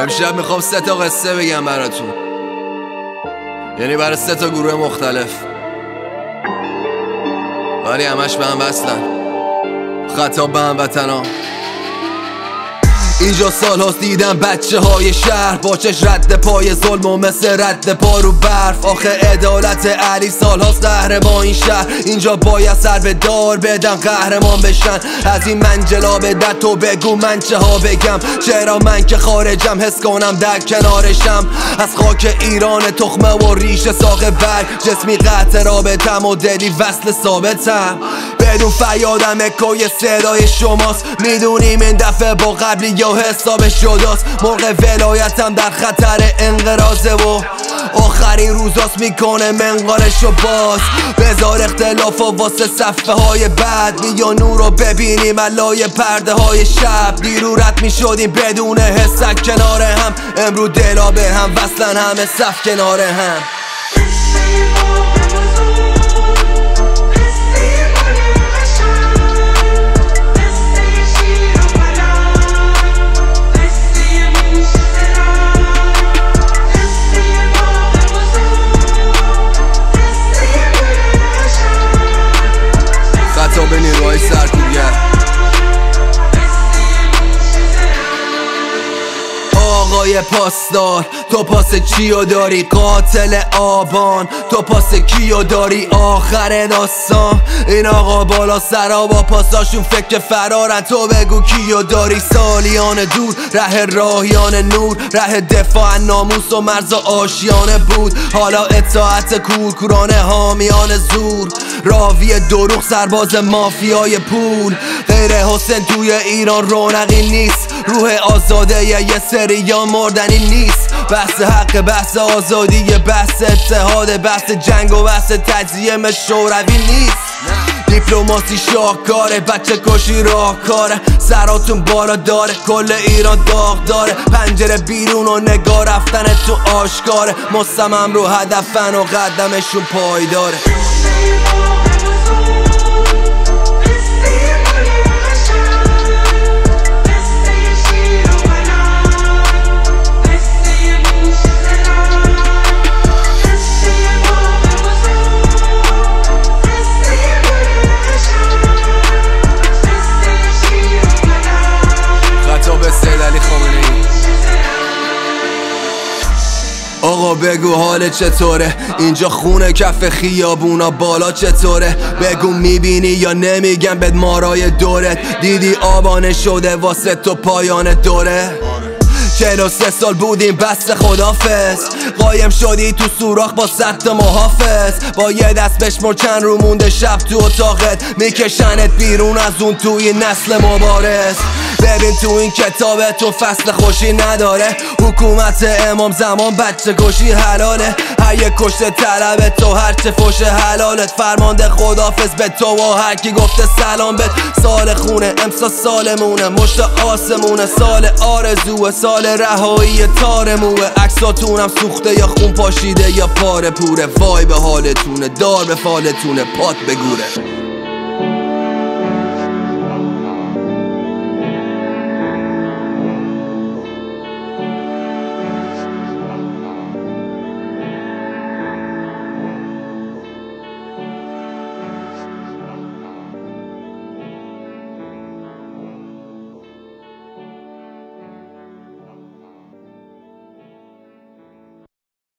امشب میخوام 3 تا قصه بگم براتون، یعنی برای 3 تا گروه مختلف، ولی همش به هم وصلن. خطاب به هموطنا. اینجا سال هاست دیدم بچه های شهر با چش رد پای ظلم و مثل رد پا رو برف. آخه عدالت علی سال هاست قهر با این شهر. اینجا باید سر به دار بدن قهرمان بشن. از این منجلا به در تو بگو من چه ها بگم، چرا من که خارجم حس کنم در کنارشم. از خاک ایران تخمه و ریشه ساق برگ، جسمی قطع رابطم و دلی وصل ثابتم. بدون فریادم اکوی صدای شماست، میدونیم این دفعه با قبلی یا حسابش جداست. موقع ولایتم در خطر انقراضه و آخرین روزاست میکنه منقارشو باز. بذار اختلاف و واسه صفحه های بعد، بیا نور رو ببینیم علای پرده های شب. دیرو رد میشدیم بدون حسک کنار هم، امرو دلا به هم وصلن همه صف کنار هم. به نیروهای سرکوبگر. آقای پاسدار تو پاس چیو داری؟ قاتل آبان تو پاس کیو داری؟ آخر داستان این آقا بالا سرا با پاساشون فکر فرارن، تو بگو کیو داری؟ سالیان دور ره راهیان نور، ره دفاع ناموس و مرز آشیانه بود. حالا اطاعت کورکورانه حامیان زور، راوی دروغ سرباز مافیای پول. غیر حسین توی ایران رونقی نیست، روح آزاده یه سریان مردنی نیست. بحث حق، بحث آزادی، بحث اتحاد، بحث جنگ و بحث تجزیه شوروی نیست. دیپلماسی شاهکاره، بچه کشی راهکاره، سراتون بالا داره، کل ایران داغ داره. پنجره بیرون و نگاه رفتن تو آشکاره، مصمم رو هدفن و قدمشون پایداره. آقا بگو حال چطوره؟ اینجا خونه کف خیابونا بالا چطوره؟ بگو میبینی یا نمیگم بد مارای دورت؟ دیدی آبانه شده واسه تو پایان دوره؟ 43 سال بودیم بس خدافظ، قایم شدی تو سوراخ با 100 تا محافظ. با یه دست بشمر چند رو مونده شب تو اتاقت، میکشنت بیرون از اون توی نسل مبارز. ببین تو این کتاب تو فصل خوشی نداره، حکومت امام زمان بچه کشی حلاله. هر یک کشته طلب تو هرچه فوش حلالت، فرمانده خدافظ به تو و هر کی گفته سلام بد. سال خونه امسا سالمونه، مشت آسمونه، سال آرزوه، سال رهایی تار موه. عکساتونم سوخته یا خون پاشیده یا پاره پوره. وای به حالتونه، دار به فالتونه، پات بگوره.